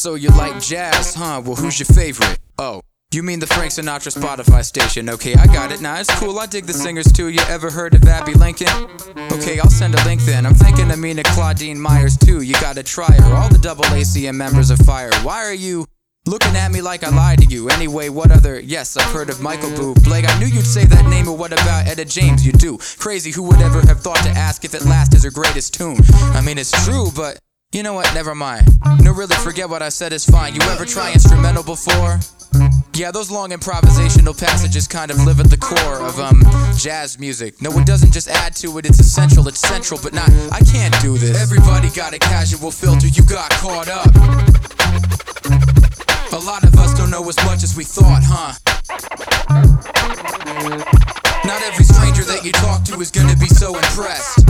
So you like jazz, huh? Well, who's your favorite? Oh, you mean the Frank Sinatra Spotify station? Okay, I got it. Nah, it's cool. I dig the singers too. You ever heard of Abby Lincoln? Okay, I'll send a link then. I'm thinking of Mina Claudine Myers too. You gotta try her. All the double ACM members of Fire. Why are you looking at me like I lied to you? Anyway, what other? Yes, I've heard of Michael Bublé. I knew you'd say that name, but what about Etta James? You do. Crazy, who would ever have thought to ask if At Last is her greatest tune? I mean, it's true, but you know what? Never mind. No, really, forget what I said, it's fine. You ever try instrumental before? Yeah, those long improvisational passages kind of live at the core of, jazz music. No, it doesn't just add to it, it's essential, it's central, but not, I can't do this. Everybody got a casual filter, you got caught up. A lot of us don't know as much as we thought, huh? Not every stranger that you talk to is gonna be so impressed.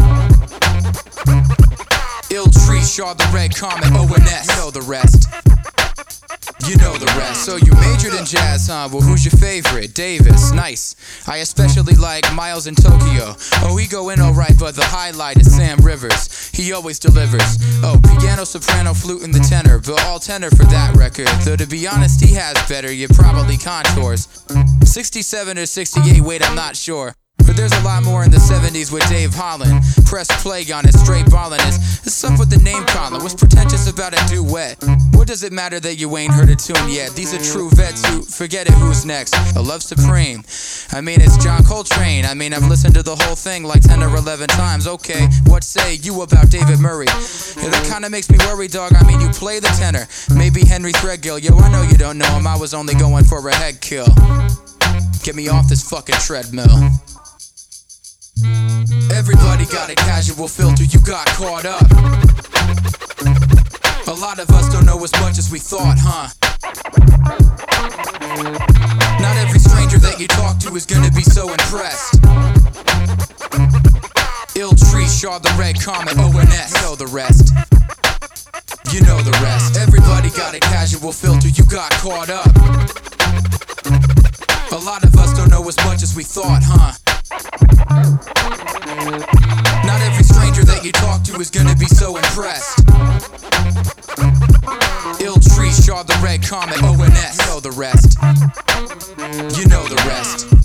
Ill Tree, Shaw the Red Comet, ONS, you know the rest. You know the rest. So you majored in jazz, huh? Well, who's your favorite? Davis, nice. I especially like Miles in Tokyo. Oh, he go in alright, but the highlight is Sam Rivers. He always delivers. Oh, piano, soprano, flute, and the tenor. But all tenor for that record. Though to be honest, he has better, you probably contours. 67 or 68, wait, I'm not sure. But there's a lot more in the 70s with Dave Holland. Press play on it, straight ballin' is up with the name calling. What's pretentious about a duet? What does it matter that you ain't heard a tune yet? These are true vets who forget it, who's next? A Love Supreme. I mean, it's John Coltrane. I mean, I've listened to the whole thing like 10 or 11 times. Okay, what say you about David Murray? Yeah, that kinda makes me worry, dog. I mean, you play the tenor. Maybe Henry Threadgill. Yo, I know you don't know him. I was only going for a head kill. Get me off this fucking treadmill. Everybody got a casual filter, you got caught up. A lot of us don't know as much as we thought, huh? Not every stranger that you talk to is gonna be so impressed. Ill Tree, Shaw the Red Comet, ONS, you know the rest. You know the rest. Everybody got a casual filter, you got caught up. A lot of us don't know as much as we thought, huh? Not every stranger that you talk to is gonna be so impressed. Ill Tree, Shaw the Red Comet, ONS, you know the rest. You know the rest.